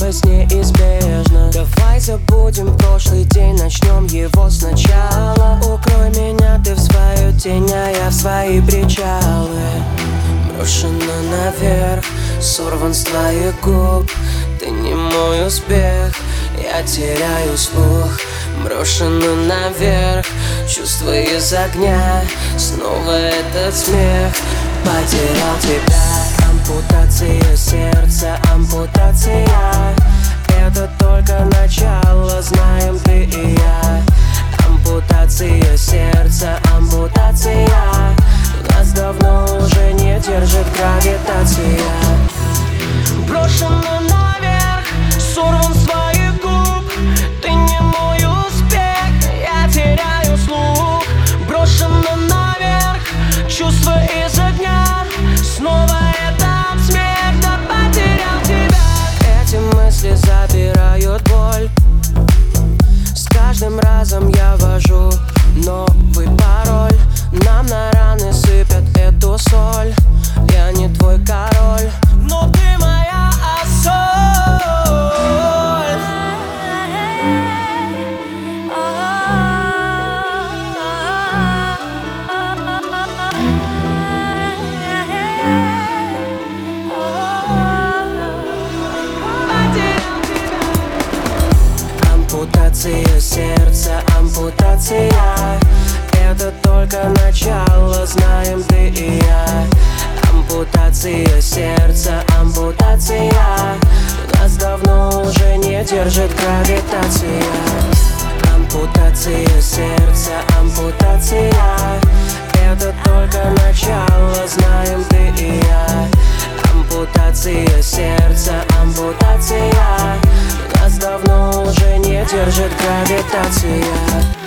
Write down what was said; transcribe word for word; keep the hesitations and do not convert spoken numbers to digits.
случилось неизбежно. Давай забудем прошлый день, начнем его сначала. Укрой меня ты в свою тень, а я в свои причалы. Брошена наверх, сорван с твоих губ. Ты не мой успех, я теряю слух. Брошена наверх, чувства из огня. Снова этот смех, потерял тебя. Ампутация сердца, ампутация. Это только начало, знаем ты и я. Ампутация сердца, ампутация. Нас давно уже не держит гравитация. Брошена наверх, сорван с твоих губ. Ты не мой успех, я теряю слух. Брошена наверх, чувства из огня. Снова этот смех, да потерял тебя. Эти мысли забирают боль. С каждым разом я ввожу новый пароль. Нам на раны сыпят эту соль. Я не твой король, но ты моя соль. Ампутация сердца, ампутация. Это только начало, знаем ты и я. Ампутация сердца, ампутация. Нас давно уже не держит гравитация. Ампутация сердца, ампутация. Это только начало, знаем ты и я. Ампутация сердца, ампутация. Нас давно уже не держит гравитация.